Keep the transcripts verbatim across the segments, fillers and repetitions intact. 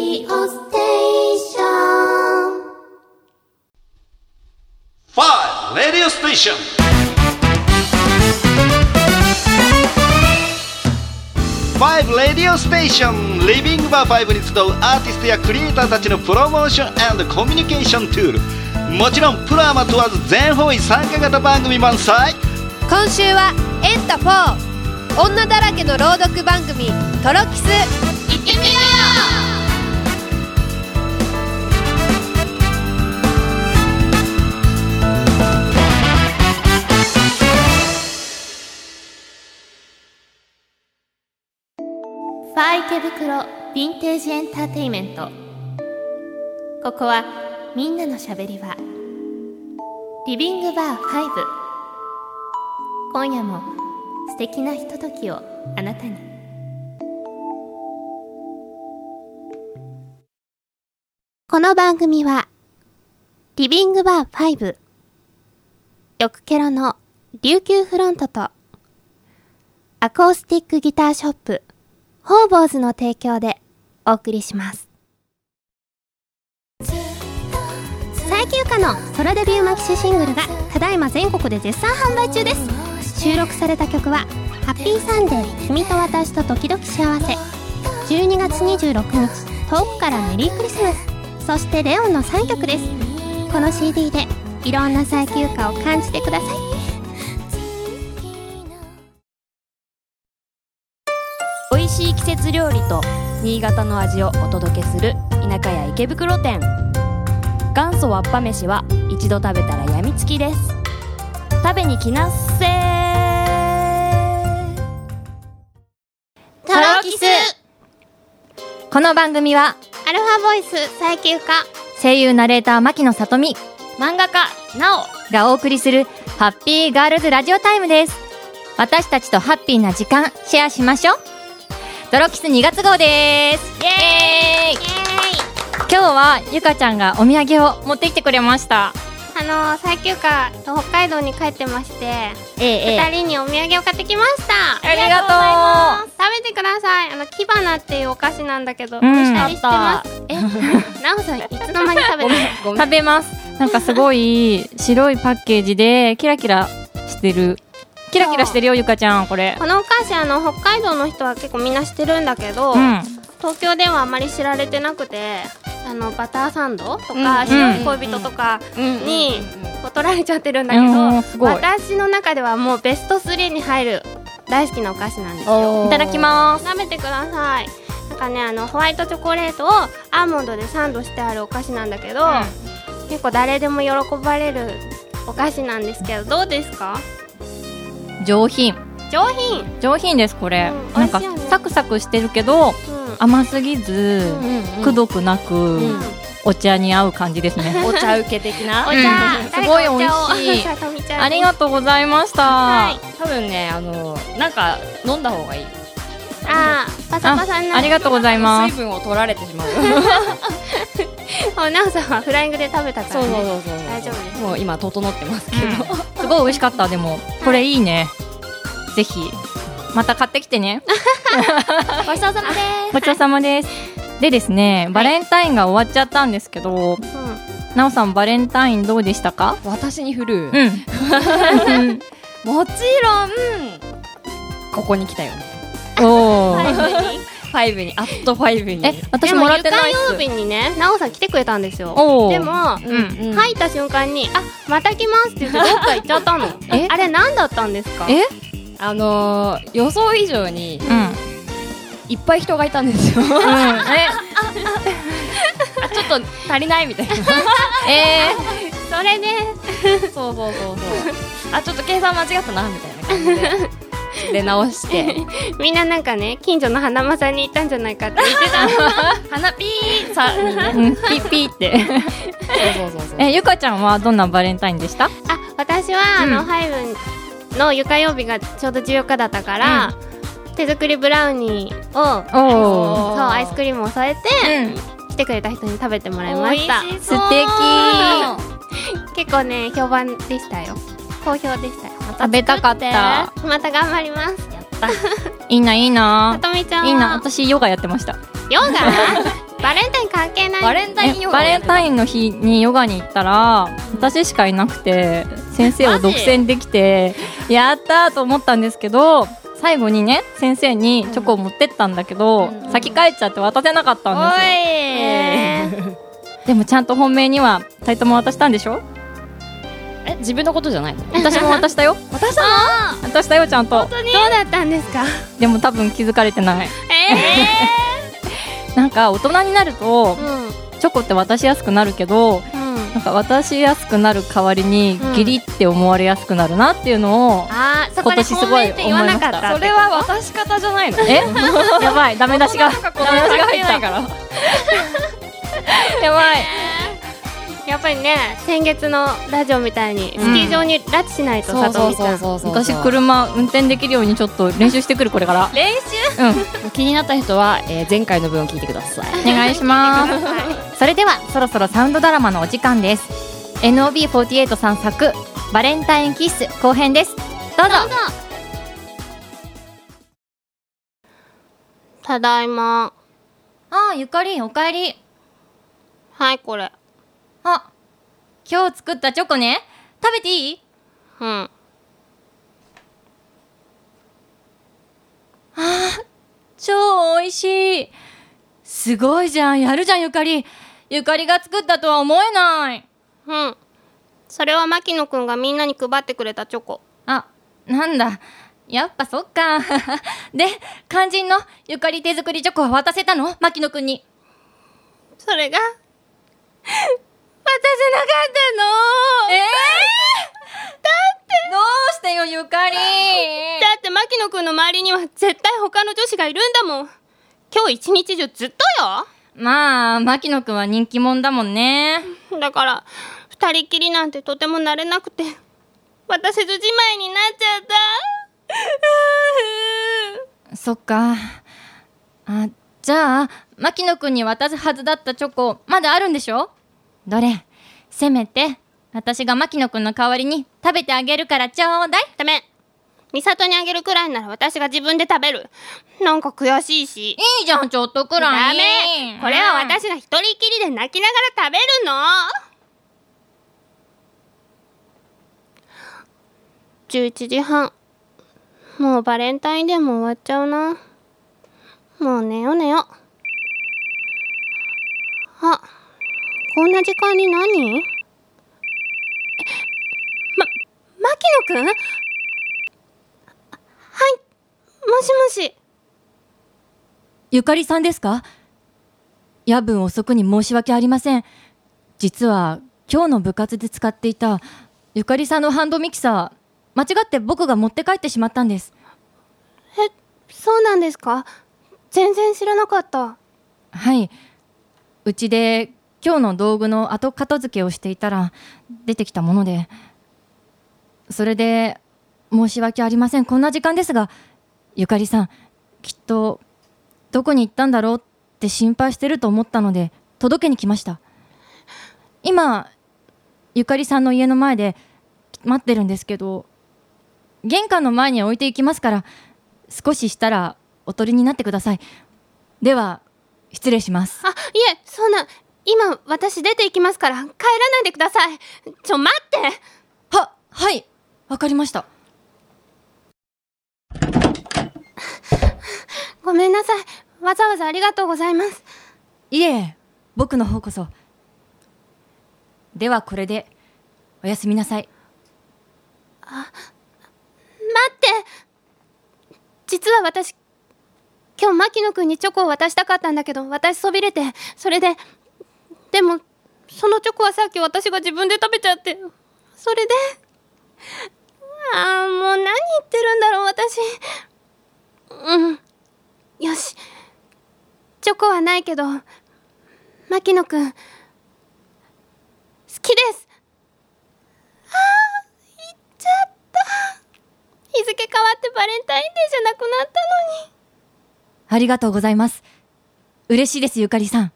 ディオステーション。 ファイブ レディオステーション。ファイブ レディオステーション。リビングバーファイブに集うアーティストやクリエイターたちのプロモーション&コミュニケーションツール。もちろんプロアマ問わず全方位参加型番組満載。 今週はエンタフォー、女だらけの朗読番組トロキス。行ってみよう。ファー池袋ヴィンテージエンターテインメント。ここはみんなのしゃべり場、リビングバーファイブ。今夜も素敵なひとときをあなたに。この番組はリビングバーファイブ、よくケロの琉球フロントとアコースティックギターショップホーボーズの提供でお送りします。最休暇のソロデビューマキシシングルがただいま全国で絶賛販売中です。収録された曲はハッピーサンデー君と私と時々幸せ、じゅうにがつにじゅうろくにち遠くからメリークリスマス、そしてレオンのさんきょくです。この シーディー でいろんな最休暇を感じてください。 美味しい季節料理と新潟の味をお届けする田舎屋池袋店。元祖わっぱ飯は一度食べたらやみつきです。食べに来なっせー。 トロキス。 この番組はアルファボイス最休暇、 声優ナレーター牧野さとみ、 漫画家なおがお送りするハッピーガールズラジオタイムです。私たちとハッピーな時間シェアしましょう。トロキスにがつ号です。イエーイ。今日はゆかちゃんがお土産を持ってきてくれました。 あのー、最休暇と北海道に帰ってまして、 ええ、 ふたりにお土産を買ってきました。 ありがとうございます。 食べてください。あのキバナっていうお菓子なんだけど、 うん、 二人知ってます？え、なおさんいつの間に食べてる？ 食べます。なんかすごい白いパッケージでキラキラしてる。キラキラしてるよゆかちゃん、これ。 このお菓子、あの北海道の人は結構みんな知ってるんだけど、うん、東京ではあまり知られてなくて、あのバターサンドとか、うん、白い恋人とかにこう取られちゃってるんだけど、うんうん、私の中ではもうベストスリーに入る大好きなお菓子なんですよ。 いただきます。 食べてください。なんかね、あのホワイトチョコレートをアーモンドでサンドしてあるお菓子なんだけど、うん、結構誰でも喜ばれるお菓子なんですけど、どうですか？ 上品上品上品ですこれ、うん、なんか、ね、サクサクしてるけど、うん、甘すぎず、うんうん、くどくなく、うん、お茶に合う感じですね。 お茶受け的なお茶、うん、 すごい美味しい。ありがとうございました、はい、 多分ね、あのなんか飲んだ方がいい。 あー、パサパサになる。 あ, ありがとうございます。 水分を取られてしまう。 なおさんはフライングで食べたからね。 そうそうそうそう、 大丈夫です。 もう今整ってますけど、うん、 すごい美味しかった。でもこれいいね、ぜひまた買ってきてね。 ごちそうさまです。 ごちそうさまです。でですね、バレンタインが終わっちゃったんですけど、うん、なおさんバレンタインどうでしたか？ 私に振る、 うん、 もちろんここに来たよね。 おーファイブに、アットファイブに。 え、私もらってないっす。 でも、ゆか曜日にね、なおさん来てくれたんですよ。でも、うんうん、入った瞬間に、あ、また来ますって言ってどっか行っちゃったの。え、あれ何だったんですか？ え、 あのー、予想以上に、うん、いっぱい人がいたんですよ。うん、えあ、ちょっと足りないみたいな。 えー、それで、 そうそうそうそう。あ、ちょっと計算間違ったなみたいな感じで。で直してみんななんかね、近所の花間さんに行ったんじゃないかって言ってた。 花ピーさんにね、 うん、ピーピーってそうそうそうそう。え、ゆかちゃんはどんなバレンタインでした？あ、 私は、うん、あのファイブのゆか曜日がちょうどじゅうよっかだったから、うん、手作りブラウニーを、おそうアイスクリームを添えて、うん、来てくれた人に食べてもらいました。 素敵。 結構ね、評判でしたよ。好評でしたよ。 食べたかった。 また頑張ります。 やった。 いいないいな。 さとみちゃんはいいな。私ヨガやってました。 ヨガバレンタイン関係ない。 バレンタインヨガバレンタインの日にヨガに行ったら私しかいなくて先生を独占できてやったーと思ったんですけど、最後にね先生にチョコを持ってったんだけど、うん、先帰っちゃって渡せなかったんですよ。 えー、でもちゃんと本命にはふたりとも渡したんでしょ。 え、自分のことじゃないの？ 私も渡したよ。 渡したの？ 渡したよちゃんと。 本当に？どうだったんですか？ でも多分気づかれてない。えー、なんか大人になると、うん、チョコって渡しやすくなるけど、うん、なんか渡しやすくなる代わりにギリって思われやすくなるなっていうのを、うん、今年すごい思いました。 それは渡し方じゃないの？ えやばい、ダメ出しがダメ出しが入ったからやばい。 やっぱりね、先月のラジオみたいにスキー場に拉致しないと、佐藤美ちゃん。 私車運転できるようにちょっと練習してくるこれから。 練習？ うん。気になった人は、えー、前回の分を聞いてください。 お願いしますそれではそろそろサウンドドラマのお時間です。 エヌオービーフォーティーエイト さん作バレンタインキッス後編です。どうぞ。 どうぞ。ただいま。 ああ、ゆかりおかえり。 はい、これ。 あ、今日作ったチョコね。食べていい？ うん。あー、超美味しい。すごいじゃん、やるじゃんゆかり。ゆかりが作ったとは思えない。 うん。それは牧野くんがみんなに配ってくれたチョコ。 あ、なんだ。やっぱそっかで、肝心のゆかり手作りチョコは渡せたの？牧野くんに。 それが渡せなかったの。えー、だってどうしてよゆかり。だって牧野くんの周りには絶対他の女子がいるんだもん。今日一日中ずっとよ。 まあ牧野くんは人気者だもんね。 だから二人きりなんてとてもなれなくて渡せずじまいになっちゃったそっか。あ、じゃあ牧野くんに渡すはずだったチョコまだあるんでしょ？どれ？せめて私が牧野くんの代わりに食べてあげるからちょうだい。 ダメ。美里にあげるくらいなら私が自分で食べる。なんか悔しいし。 いいじゃん、ちょっとくらい。 ダメ。これは私が一人きりで泣きながら食べるの。じゅういちじはん。もうバレンタインデーも終わっちゃうな。もう寝よ寝よ。あ、こんな時間に何？え、ま、牧野くん？はい、もしもし。 ゆかりさんですか？夜分遅くに申し訳ありません。実は今日の部活で使っていたゆかりさんのハンドミキサー、間違って僕が持って帰ってしまったんです。 え、そうなんですか？全然知らなかった。 はい、うちで今日の道具の後片付けをしていたら出てきたもので、それで申し訳ありません。こんな時間ですが、ゆかりさんきっとどこに行ったんだろうって心配してると思ったので届けに来ました。今ゆかりさんの家の前で待ってるんですけど、玄関の前に置いていきますから少ししたらお取りになってください。では失礼します。 あ、いえ、そんな、今私出て行きますから帰らないでください。ちょ待って。 は、はい、わかりました。 ごめんなさい。わざわざありがとうございます。 いえ、僕の方こそ。ではこれでおやすみなさい。 あ、待って。実は私今日牧野くんにチョコを渡したかったんだけど私そびれて、それででもそのチョコはさっき私が自分で食べちゃって、それであーもう何言ってるんだろう私。うん、よし、チョコはないけど牧野くん好きです。あー言っちゃった。日付変わってバレンタインデーじゃなくなったのに。 ありがとうございます。嬉しいですゆかりさん。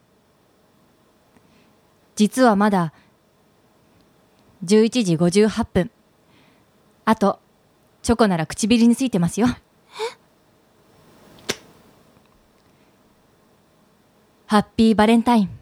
実はまだじゅういちじごじゅうはっぷん。あとチョコなら唇についてますよ。 ハッピーバレンタイン。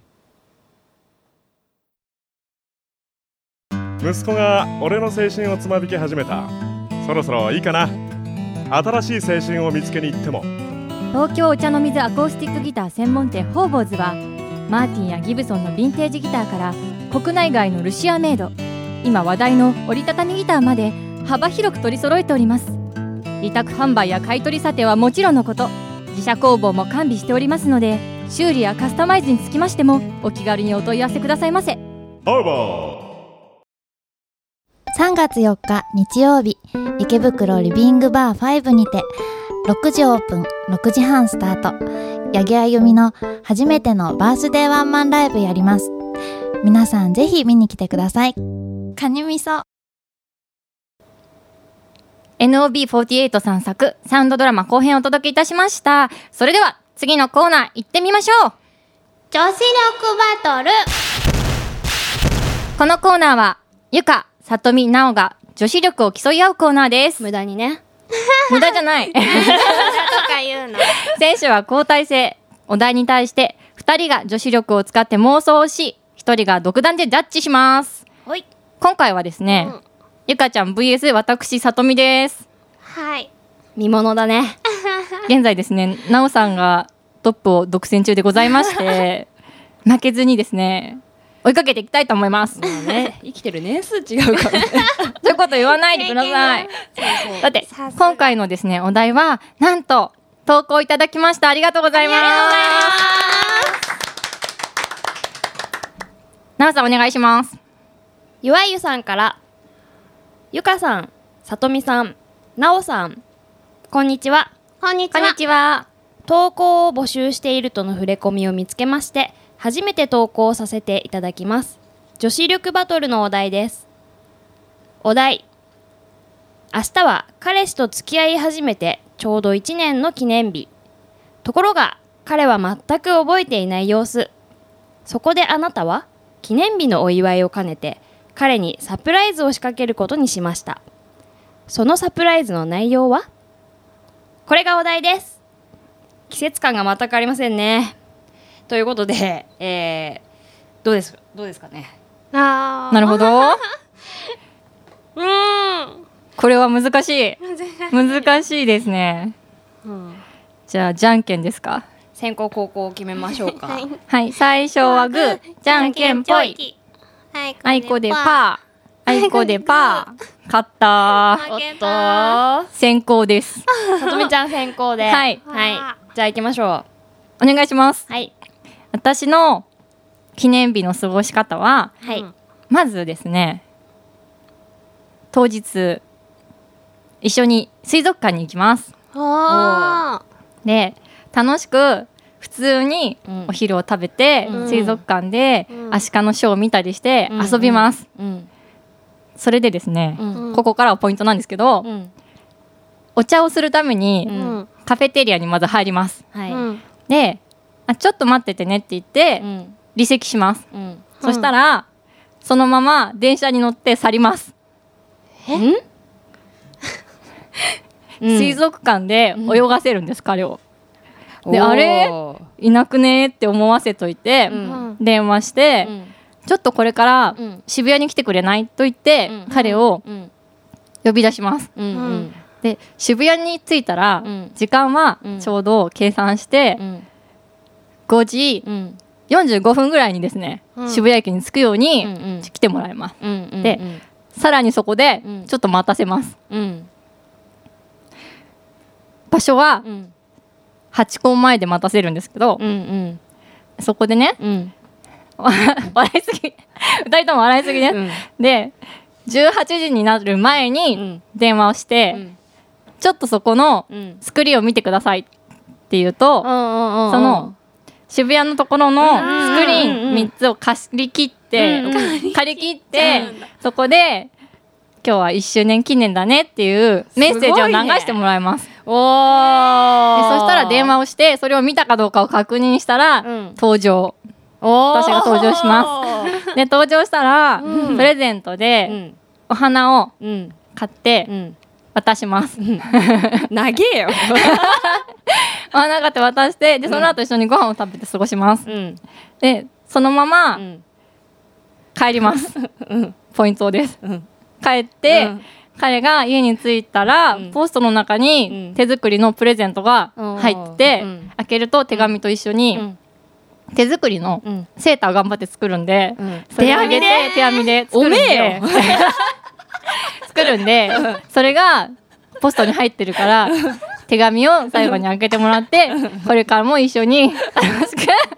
息子が俺の青春をつまびき始めた。そろそろいいかな。新しい青春を見つけに行っても。 東京お茶の水アコースティックギター専門店ホーボーズはマーティンやギブソンのヴィンテージギターから国内外のルシアメイド、今話題の折りたたみギターまで幅広く取り揃えております。委託販売や買い取り査定はもちろんのこと、自社工房も完備しておりますので、修理やカスタマイズにつきましてもお気軽にお問い合わせくださいませ。 ホーボーさんがつよっか日曜日、池袋リビングバーごにてろくじオープン、ろくじはんスタート。八木あゆみの初めてのバースデーワンマンライブやります。皆さんぜひ見に来てください。カニ味噌。 エヌオービーフォーティーエイト さん作サウンドドラマ後編をお届けいたしました。それでは次のコーナー行ってみましょう。 女子力バトル。 このコーナーはゆか、さとみ、なおが女子力を競い合うコーナーです。 無駄にね。 無駄じゃない。 とか言うの。 選手は交代制。お題に対してふたりが女子力を使って妄想をし、ひとりが独断でジャッジします。 はい。 今回はですね、うん、ゆかちゃん ブイエス 私さとみです。 はい。 見ものだね。 現在ですね、なおさんがトップを独占中でございまして負けずにですね追いかけていきたいと思います。 まあね、生きてる年数違うからね。 そういうこと言わないでください。そうそう。だって今回のですねお題はなんと投稿いただきました。ありがとうございます。ありがとうございます。なおさんお願いします。 ゆわゆさんから、ゆかさん、さとみさん、なおさん、こんにちは。 こんにちは。 こんにちは。 投稿を募集しているとの触れ込みを見つけまして、初めて投稿させていただきます。女子力バトルのお題です。お題、明日は彼氏と付き合い始めてちょうどいちねんの記念日。ところが彼は全く覚えていない様子。そこであなたは記念日のお祝いを兼ねて彼にサプライズを仕掛けることにしました。そのサプライズの内容は？これがお題です。季節感が全くありませんね。ということで、えー、どうですどうですかね。 あー。 なるほど。 うーん。 これは難しい。難しいですね。 うん、 じゃあじゃんけんですか。 先攻後攻を決めましょうか。 はい、 はい、最初はグー、じゃんけんぽい。あいこでパー、あいこでパー。勝ったー。 おっと先攻です。 さとみちゃん先攻で。 はい、 はい。じゃあ行きましょう。お願いします。 はい。 私の記念日の過ごし方は、 はい、 まずですね、当日一緒に水族館に行きます。で、楽しく普通にお昼を食べて、うん、水族館でアシカのショーを見たりして遊びます。うんうん、それでですね、うん、ここからはポイントなんですけど、うん、お茶をするために、うん、カフェテリアにまず入ります。はい、で、あ、ちょっと待っててねって言って、うん、離席します。うん、そしたらそのまま電車に乗って去ります。 え水族館で泳がせるんです、うん、彼を。で、あれいなくねって思わせといて、うん、電話して、うん、ちょっとこれから渋谷に来てくれないと言って、うん、彼を呼び出します。うんうん、で、渋谷に着いたら、うん、時間はちょうど計算して、うん、ごじよんじゅうごふんぐらいにですね、うん、渋谷駅に着くように来てもらいます。うんうん、で、さらにそこでちょっと待たせます。うん、場所はハチ公前で待たせるんですけど、うんうん、そこでね、うん、笑いすぎふたりとも笑いすぎね、うん、でじゅうはちじになる前に電話をして、うん、ちょっとそこのスクリーンを見てくださいって言うと、うん、その渋谷のところのスクリーンみっつを貸り切って、うんうん、借り切って、うん、そこで今日はいっしゅうねん記念だねっていうメッセージを流してもらいます。おー。で、そしたら電話をしてそれを見たかどうかを確認したら、うん、登場。私が登場します。で、登場したら、うん、プレゼントで、うん、お花を買って、うん、 渡します。 長えよ。 真ん中って渡して、でその後一緒にご飯を食べて過ごします。 うん、 でそのまま、 うん、 帰ります。 うん、 ポイントです。 うん、 帰って、 うん、 彼が家に着いたら、うん、ポストの中に手作りのプレゼントが入ってて、うん、開けると手紙と一緒に、うん、手作りのセーター頑張って作るんで、うん、それをあげて手編みで作るんで作るんで、それがポストに入ってるから手紙を最後に開けてもらってこれからも一緒に楽しく過ごそう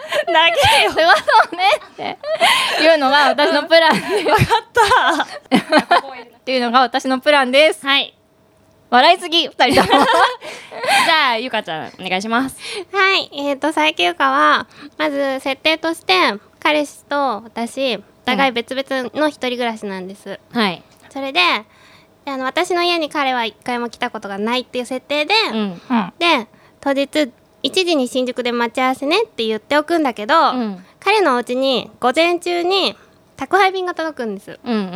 ねっていうのが私のプランで分かったっていうのが私のプランです。 はい、 笑いすぎふたりとも。 じゃあゆかちゃんお願いします。 はい、えーと佐伯ゆかはまず設定として彼氏と私お互い別々の一人暮らしなんです、 うん、はい。 それであの私の家に彼は一回も来たことがないっていう設定で、うん、で当日いちじに新宿で待ち合わせねって言っておくんだけど、うん、彼のお家に午前中に宅配便が届くんです、うんうんうんうん、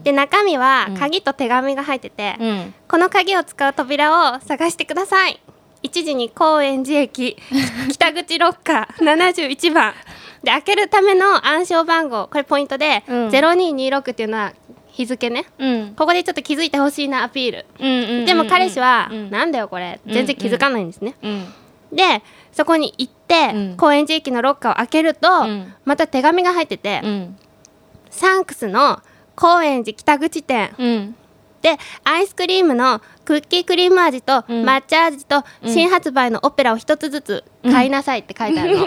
で中身は鍵と手紙が入ってて、うん、この鍵を使う扉を探してください、いちじに高円寺駅北口ロッカーななじゅういちばんで開けるための暗証番号、これポイントで、うん、ゼロににろくっていうのは日付ね、うん、ここでちょっと気づいてほしいなアピール、うんうんうんうん、でも彼氏は、うん、なんだよこれ全然気づかないんですね、うんうん、でそこに行って、うん、高円寺駅のロッカーを開けると、うん、また手紙が入ってて、うん、サンクスの高円寺北口店、うん、でアイスクリームのクッキークリーム味と抹茶味と新発売のオペラを一つずつ買いなさいって書いてあるの、うん、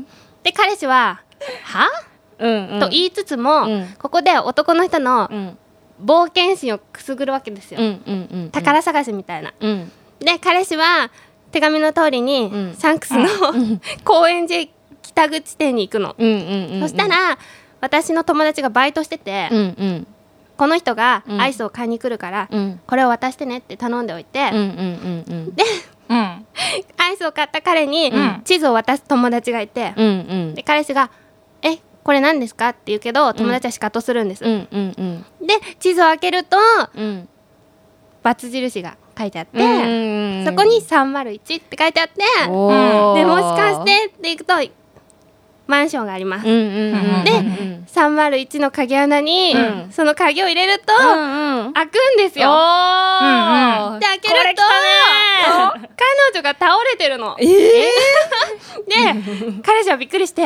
で彼氏ははうんうん、と言いつつも、うん、ここで男の人の冒険心をくすぐるわけですよ、うんうんうんうん、宝探しみたいな、うん、で彼氏は手紙の通りに、うん、サンクスの、うん、高円寺北口店に行くの、うんうんうんうん、そしたら私の友達がバイトしてて、うんうん、この人がアイスを買いに来るから、うん、これを渡してねって頼んでおいて、うんうんうんうん、で、うん、アイスを買った彼に、うん、地図を渡す友達がいて、うんうん、で彼氏がえこれ何ですかって言うけど友達はシカトするんです、うんうんうんうん、で地図を開けると、うん、バツ印が書いてあって、うんうんうん、そこにさんまるいちって書いてあって、でもしかしてっていくとマンションがあります、うんうんうん、でさんまるいちの鍵穴に、うん、その鍵を入れると、うんうん、開くんですよ、うんうん、で開けると彼女が倒れてるの、えー、で彼氏はびっくりして、うん、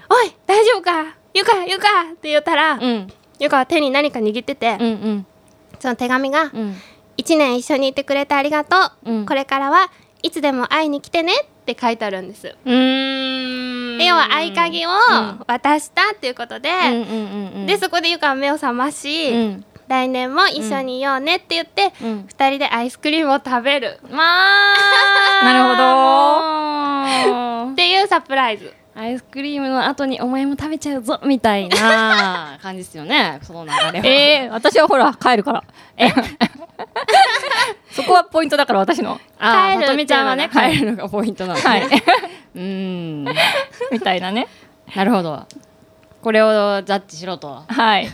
おい大丈夫かゆかゆかって言ったら、うん、ゆかは手に何か握ってて、うんうん、その手紙が、うん、いちねん一緒にいてくれてありがとう、うん、これからはいつでも会いに来てねって書いてあるんです。うーん、で要は合鍵を渡したっていうことで、うんうんうんうん、でそこでゆかは目を覚まし、うん、来年も一緒にいようねって言って、うん、ふたりでアイスクリームを食べる、まあなるほどっていうサプライズ。 アイスクリームの後にお前も食べちゃうぞみたいな感じですよねその流れは。 えー、私はほら帰るからえそこはポイントだから私のあさとみちゃんはね帰るのがポイントなので、はい、うーんみたいなね。 なるほど、これをジャッジしろと。 はい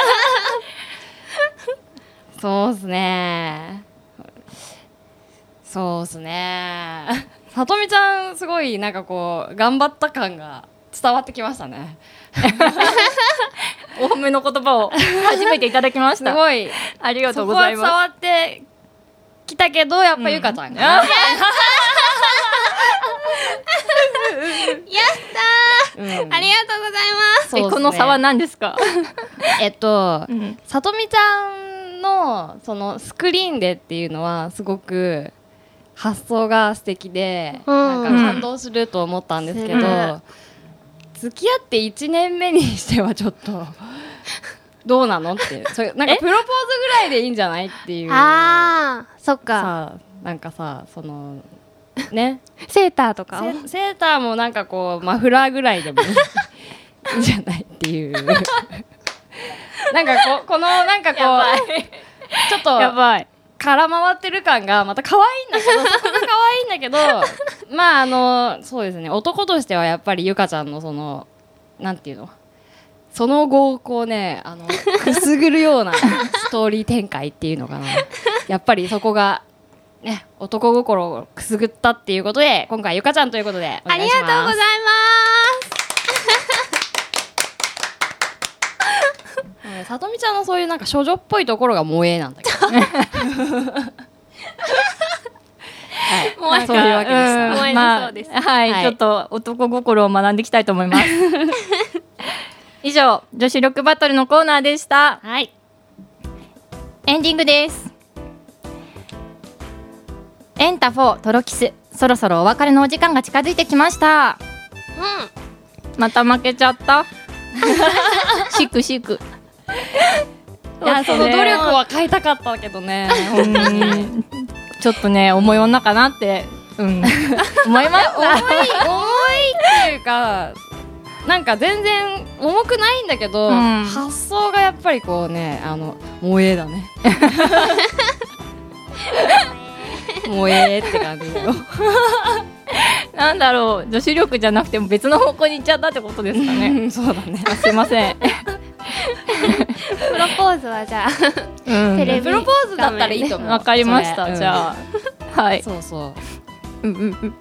そうっすねそうっすねさとみちゃんすごいなんかこう頑張った感が伝わってきましたねお褒めの言葉を初めていただきましたすごいありがとうございます。 そこは伝わってきたけどやっぱゆかちゃんが、うん、やったー、うん、ありがとうございます。 えこの差は何ですかえっと、うん、さとみちゃんのそのスクリーンでっていうのはすごく発想が素敵で、うん、なんか感動すると思ったんですけど、うん、付き合っていちねんめにしてはちょっとどうなのってそれなんかプロポーズぐらいでいいんじゃないっていう。 あーそっか。 さなんかさそのねセーターとかセ、セーターもなんかこうマフラーぐらいでもいいいいんじゃないっていうなんかここのなんかこうちょっとやばい空回ってる感がまた可愛いんだけどそこが可愛いんだけどまああのそうですね男としてはやっぱりゆかちゃんのそのなんていうのその後をこうねあのくすぐるようなストーリー展開っていうのかなやっぱりそこがね男心をくすぐったっていうことで今回ゆかちゃんということでお願いします。 ありがとうございます。さとみちゃんのそういうなんか少女っぽいところが萌えなんだけどね。はい、 萌えそういうわけでした。 萌えだそうです。 まあ、はい、はい、ちょっと男心を学んでいきたいと思います。以上、女子力バトルのコーナーでした。 はい。 エンディングです。エンタフォートロキス、そろそろお別れのお時間が近づいてきました。うん。また負けちゃった。シクシク。 いや、その努力は変えたかったけどね。 うんちょっとね重い女かなって、うん、思いました。 重い重いっていうかなんか全然重くないんだけど、うん、発想がやっぱりこうねあの萌えだね。萌えって感じよ。 なんだろう女子力じゃなくても別の方向に行っちゃったってことですかね。 そうだね。 すいません。 プロポーズはじゃあ、 うん、 テレビプロポーズだったらいいと思う。 わかりました。じゃあ、はい。 そうそう。 うんうんうん。 はい、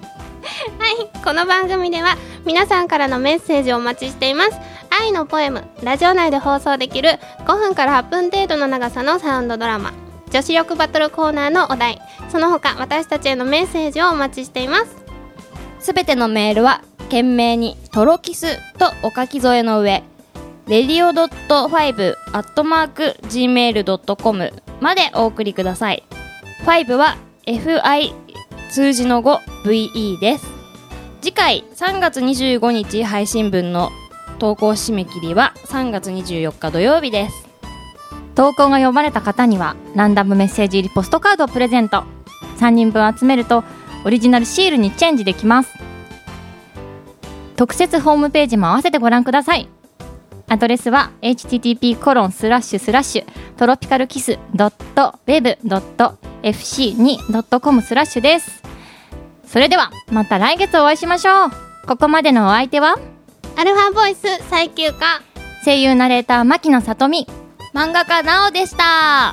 この番組では皆さんからのメッセージをお待ちしています。愛のポエム、ラジオ内で放送できるごふんからはっぷん程度の長さのサウンドドラマ、女子力バトルコーナーのお題、その他私たちへのメッセージをお待ちしています。 すべてのメールは懸命にトロキスとお書き添えの上レディオドットファイブアットマークジーメールドットコムまでお送りください。ファイブは エフアイ 数字の ごブイイー です。次回さんがつにじゅうごにち配信分の投稿締め切りはさんがつにじゅうよっか土曜日です。 投稿が読まれた方にはランダムメッセージ入りポストカードをプレゼント。さんにんぶん集めるとオリジナルシールにチェンジできます。特設ホームページも合わせてご覧ください。アドレスは エイチティーティーピーコロンスラッシュスラッシュトロピカルキスドットウェブドットエフシーツードットコムスラッシュです。それではまた来月お会いしましょう。ここまでのお相手はアルファボイス最休暇声優ナレーター牧野さとみ、 漫画家なおでした。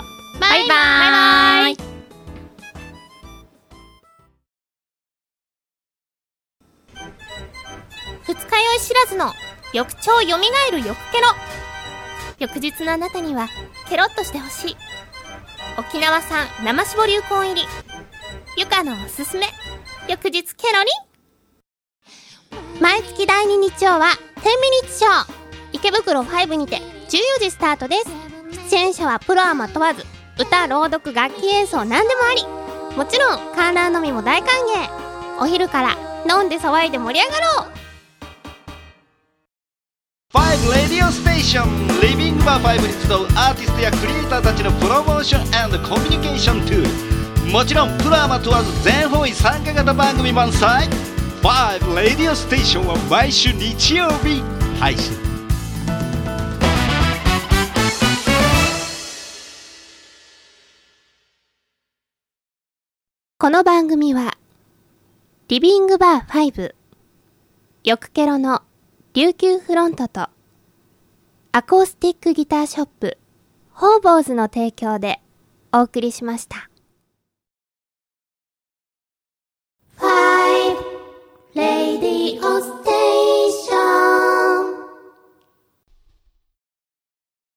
バイバイ。 バイバイ。 二日酔い知らずの翌朝よみがえる翌ケロ。翌日のあなたにはケロッとしてほしい沖縄産生搾りうこん入りゆかのおすすめ翌日ケロリン。毎月だいに日曜はじゅうミニッツショー池袋ファイブにてじゅうよじスタートです。出演者はプロアマ問わず歌、朗読、楽器演奏何でもあり、もちろん観覧のみも大歓迎。お昼から飲んで騒いで盛り上がろう。 ファイブレディオステーションリビングバーファイブに集うアーティストやクリエイターたちのプロモーション&コミュニケーションツール、もちろんプロアマ問わず全方位参加型番組満載。ファイブレディオステーションは毎週日曜日配信。 この番組はリビングバーファイブ、よくケロの琉球フロントとアコースティックギターショップホーボーズの提供でお送りしました。ファイブレディオス